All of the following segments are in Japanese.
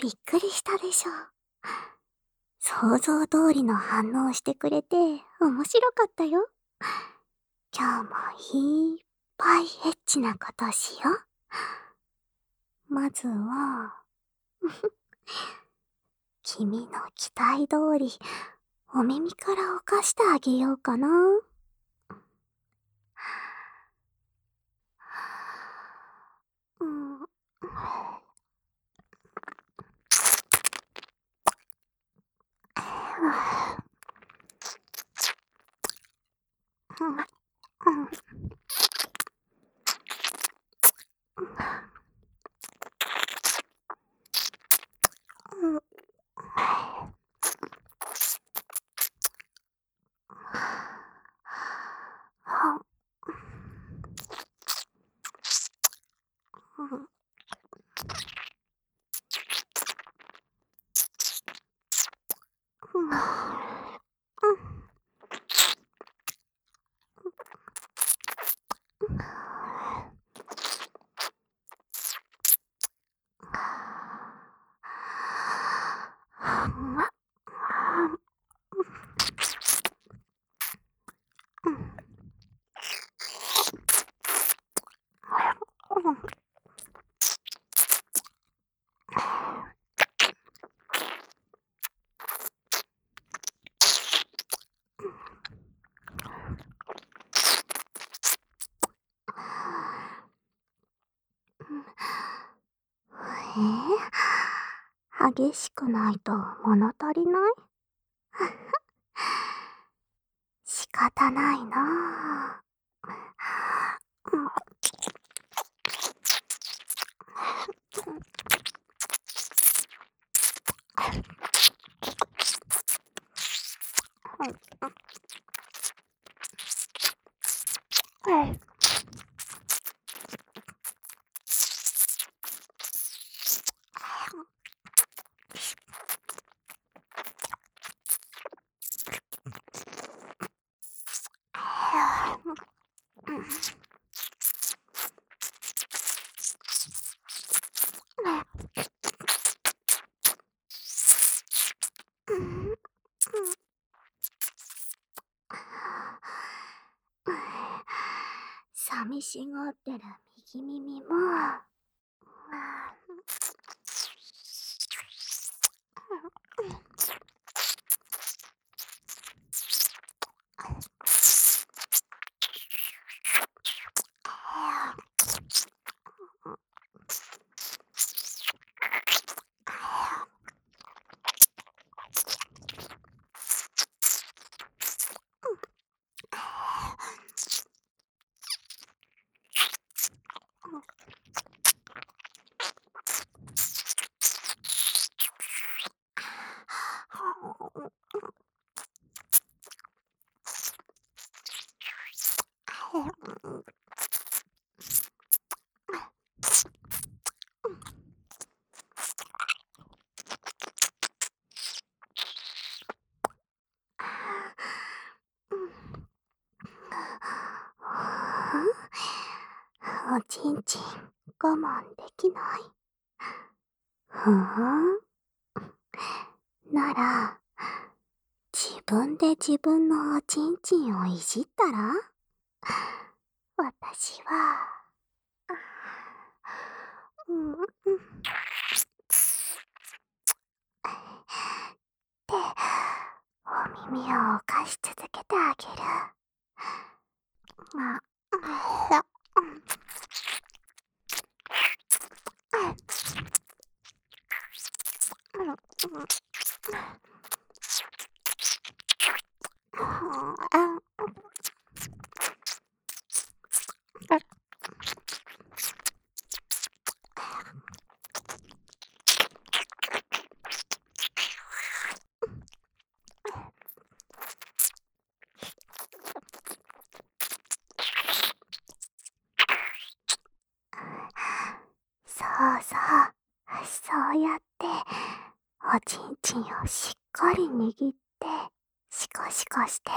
びっくりしたでしょ。想像通りの反応をしてくれて面白かったよ。今日もいっぱいエッチなことしよう。まずは、君の期待通り、お耳からおかしてあげようかな。うん。激しくないと物足りない？仕方ないなぁ。寂しがってる右耳も、おちんちん我慢できない？ふーん。なら、自分で自分のおちんちんをいじったら？私は、うん、うん。で、お耳を貸し続けてあげる。ま、そうそう、そうやって、おちんちんをしっかり握って、シコシコして、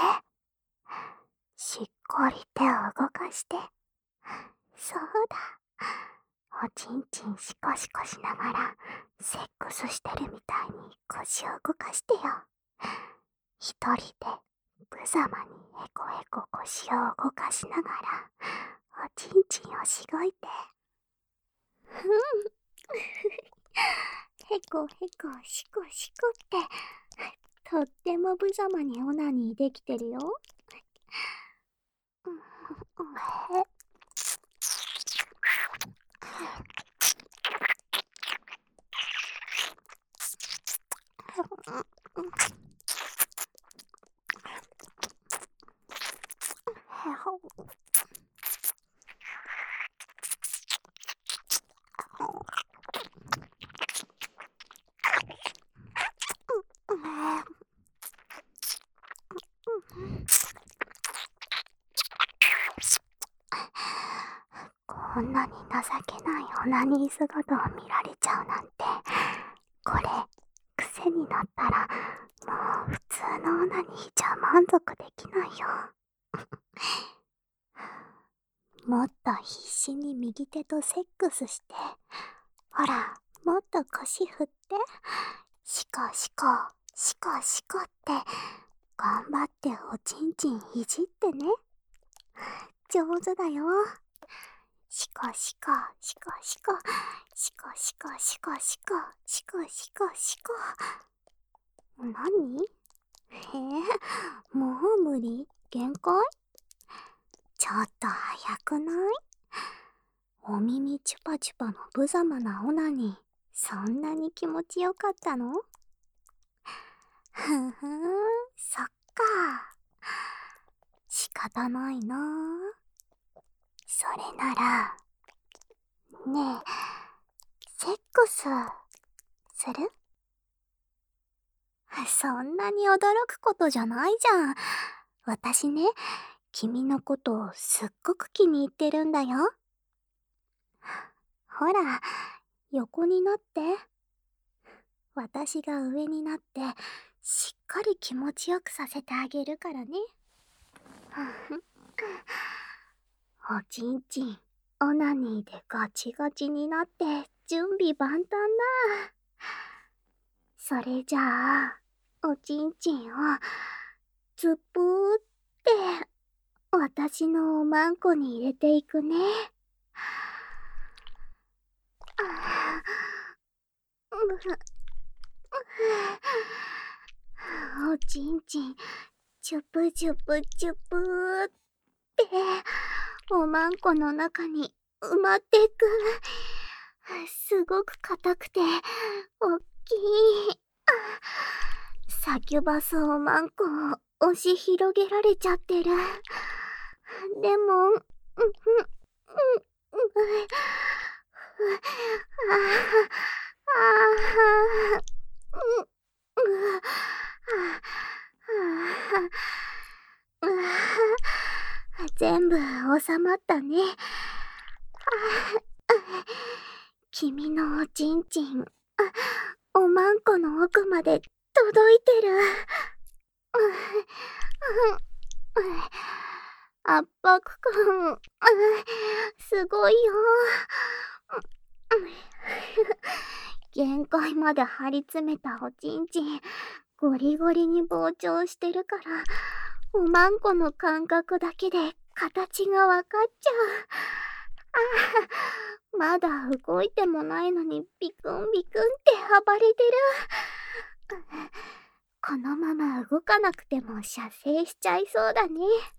しっかり手を動かして、そうだ、 おちんちんシコシコしながらセックスしてるみたいに腰を動かしてよ。一人で無様にヘコヘコ腰を動かしながらおちんちんをしごいて。ヘコヘコシコシコってとっても無様にオナニーできてるよ。こんなに情けないオナニー姿を見られちゃうなんて、これ癖になったらもう普通のオナニーじゃ満足できないよ。もっと必死に右手とセックスして、ほらもっと腰振って、シコシコシコシコって頑張っておちんちんいじってね。上手だよ。シコシコシコシコシコシコシコシコシコシコシコ。何？もう無理？限界？ちょっと早くない？お耳チュパチュパの無様なオナニー、そんなに気持ちよかったの？ふんふん、そっか。仕方ないな。それなら、ねえ、セックスする？そんなに驚くことじゃないじゃん。私ね、君のことをすっごく気に入ってるんだよ。ほら、横になって。私が上になって、しっかり気持ちよくさせてあげるからね。おちんちん、オナニーでガチガチになって準備万端だ。それじゃあ、おちんちんをズプーって私のおまんこに入れていくね。おちんちん、チュプチュプチュプーっておまんこの中に埋まってく。すごく硬くておっきい。サキュバスおまんこを押し広げられちゃってる。でも、全部収まったね。君のおちんちん、おまんこの奥まで届いてる。圧迫感、すごいよ。限界まで張り詰めたおちんちん、ゴリゴリに膨張してるから、おまんこの感覚だけで形がわかっちゃう。まだ動いてもないのにビクンビクンって暴れてる。このまま動かなくても射精しちゃいそうだね。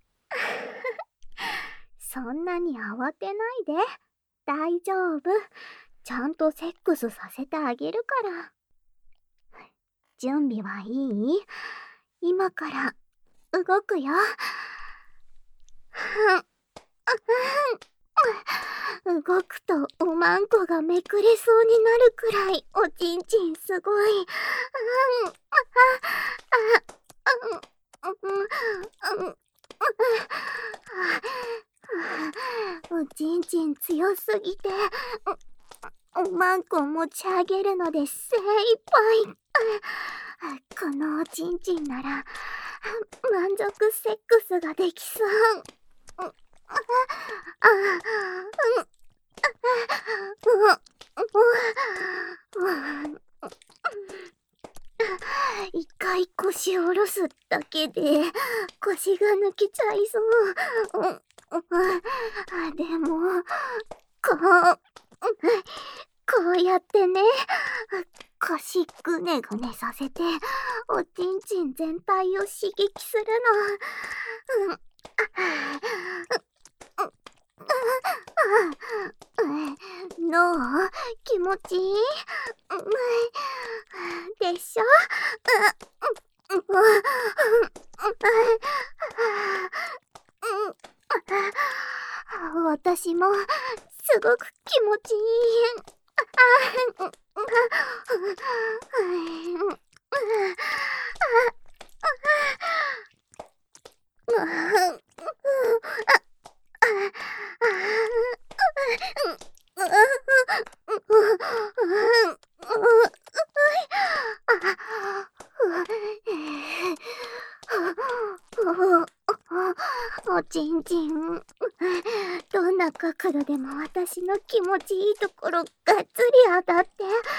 そんなに慌てないで。大丈夫。ちゃんとセックスさせてあげるから。準備はいい？今から動くよ。動くとおまんこがめくれそうになるくらいおちんちんすごい。おちんちん強すぎておまんこ持ち上げるので精一杯。このおちんちんなら満足セックスができそう。 一回腰を下ろすだけで腰が抜けちゃいそう。でも、こう、こうやってね、腰ぐねぐねさせて、おちんちん全体を刺激するの。どう？気持ちいい？でしょ？私もすごく気持ちいい。おちんちん、どんな角度でも私の気持ちいいところがっつり当たって、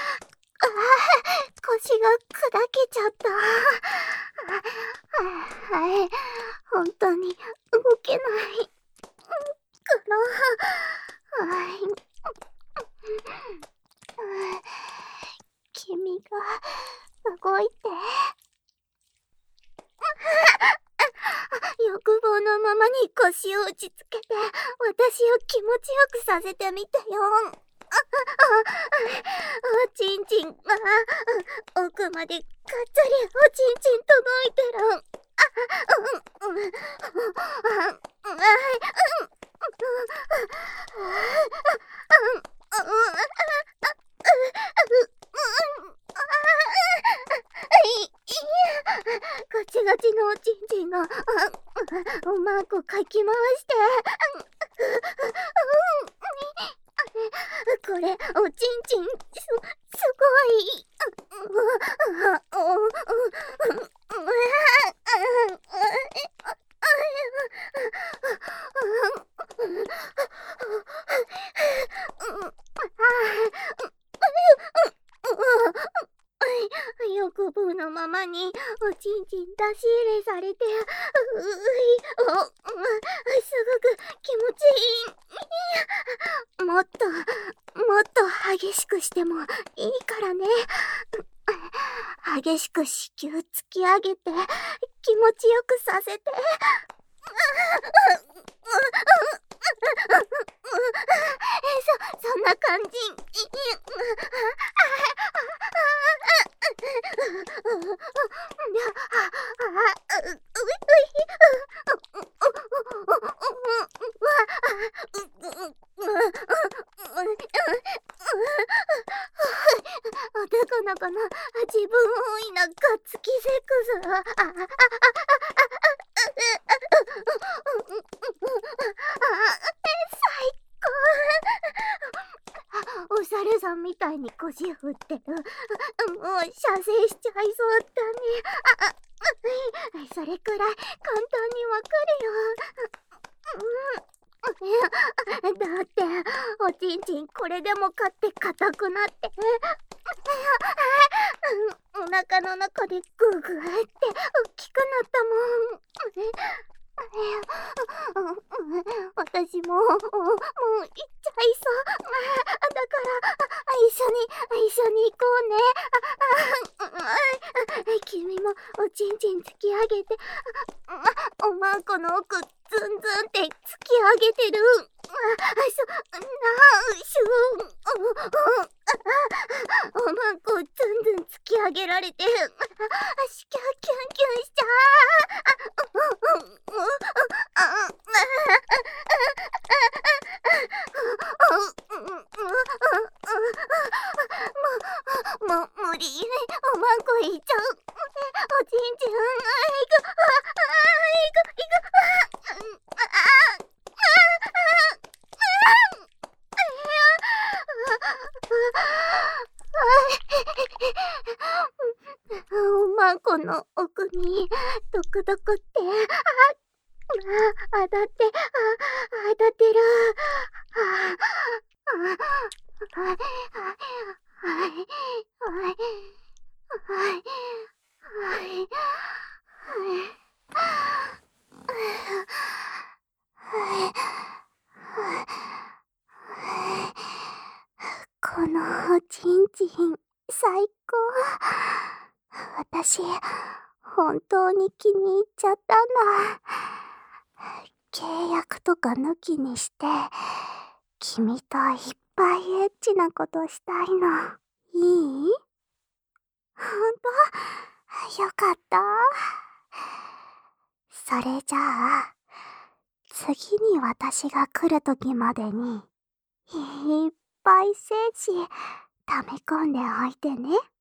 腰が砕けちゃった。はい、本当に動けないから、君が動いて。欲望のままに腰を打ちつけて、私を気持ちよくさせてみてよ。おちんちんが奥までがっつりおちんちん届いてる。ガチガチのおちんちんがおまんこかき回して、これおちんちんすごい。欲望のままにおちんちん出し入れされて、すごく気持ちいい。もっと激しくしてもいいからね。激しく子宮突き上げて気持ちよくさせて。そんな感じ。男の子の自分多いなガッツキセックス。最高。お猿さんみたいに腰振ってる。もう射精しちゃいそうだね。それくらい簡単にわかるよ。だっておちんちんこれでもかって硬くなってお腹の中でグーグーって大きくなったもん。私もう行っちゃいそう。だから一緒に行こうね。君もおちんちん突き上げて、おまんこの奥ズンズンって突き上げてる。おまんこズンズン突き上げられて、キュンキュンしちゃ無理。おまんこいっちゃう。おちんちん、おまんこの奥にドクドクって当たってる。 私、本当に気に入っちゃったんだ。契約とか抜きにして、君といっぱいエッチなことしたいの。いい？ほんと？よかった。それじゃあ、次に私が来る時までに、いっぱい精子、溜め込んでおいてね。